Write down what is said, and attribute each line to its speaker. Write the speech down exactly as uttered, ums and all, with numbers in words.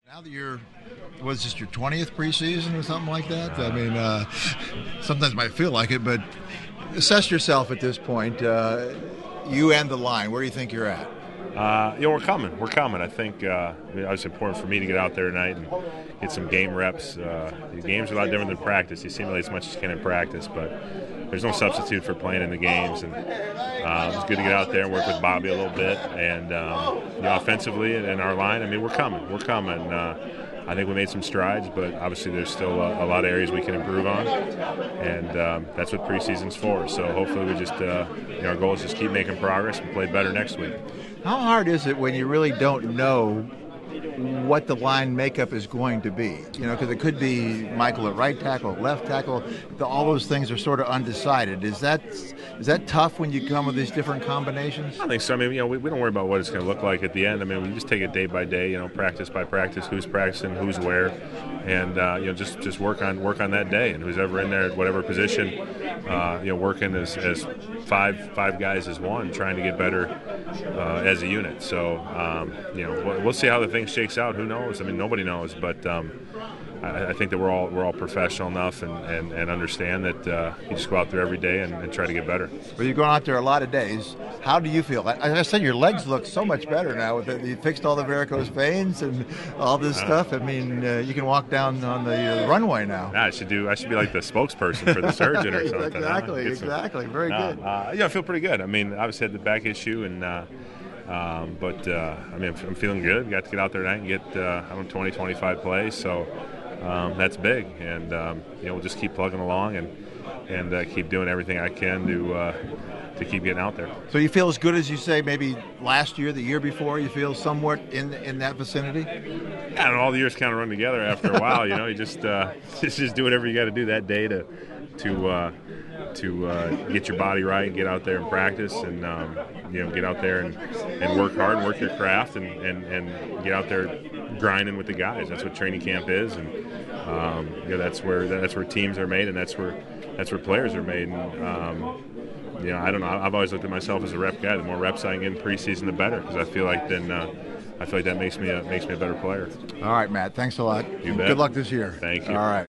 Speaker 1: Now that you're, was this your twentieth preseason or something like that? I mean, uh, sometimes it might feel like it, but assess yourself at this point. Uh, you and the line, where do you think you're at?
Speaker 2: Uh, you know, we're coming. We're coming. I think uh, I mean, it's important for me to get out there tonight and get some game reps. Uh, the games are a lot different than practice. You simulate as much as you can in practice, but there's no substitute for playing in the games. And uh, it's good to get out there and work with Bobby a little bit. And um, you know, offensively and our line, I mean, we're coming. We're coming. Uh, I think we made some strides, but obviously there's still a, a lot of areas we can improve on, and um, that's what preseason's for. So hopefully we just, uh, you know, our goal is just keep making progress and play better next week.
Speaker 1: How hard is it when you really don't know what the line makeup is going to be? You know, because it could be Michael at right tackle, left tackle. The, all those things are sort of undecided. Is that is that tough when you come with these different combinations?
Speaker 2: I think so. I mean, you know, we, we don't worry about what it's going to look like at the end. I mean, we just take it day by day. You know, practice by practice, who's practicing, who's where, and uh, you know, just just work on work on that day. And who's ever in there at whatever position, uh, you know, working as, as five five guys as one, trying to get better uh, as a unit. So um, you know, we'll, we'll see how the thing shakes out. Who knows? I mean, nobody knows, but um, I, I think that we're all we're all professional enough and, and, and understand that uh, you just go out there every day and, and try to get better.
Speaker 1: Well, you're going out there a lot of days. How do you feel? As I said, your legs look so much better now. With it. You fixed all the varicose veins and all this uh, stuff. I mean, uh, you can walk down on the uh, runway now.
Speaker 2: Yeah, I should do. I should be like the spokesperson for the surgeon or something.
Speaker 1: Exactly,
Speaker 2: huh?
Speaker 1: exactly.
Speaker 2: Some,
Speaker 1: Very
Speaker 2: uh,
Speaker 1: good.
Speaker 2: Uh, yeah, I feel pretty good. I mean, obviously had the back issue and. Uh, Um, but, uh, I mean, I'm feeling good. Got to get out there tonight and get, uh, I don't know, twenty, twenty-five plays. So um, that's big. And, um, you know, we'll just keep plugging along and, and uh, keep doing everything I can to uh, to keep getting out there.
Speaker 1: So you feel as good as you say maybe last year, the year before? You feel somewhat in in that vicinity?
Speaker 2: Yeah, and all the years kind of run together after a while. You know, you just, uh, just, just do whatever you got to do that day to to uh, to uh, get your body right and get out there and practice and um, you know, get out there and, and work hard and work your craft and, and, and get out there grinding with the guys. That's what training camp is, and um, you know, that's where that's where teams are made, and that's where that's where players are made. And, um, you know, I don't know. I've always looked at myself as a rep guy. The more reps I can get in preseason, the better, because I feel like then uh, I feel like that makes me a, makes me a better player.
Speaker 1: All right, Matt. Thanks a lot.
Speaker 2: You bet.
Speaker 1: Good luck this year.
Speaker 2: Thank you.
Speaker 1: All right.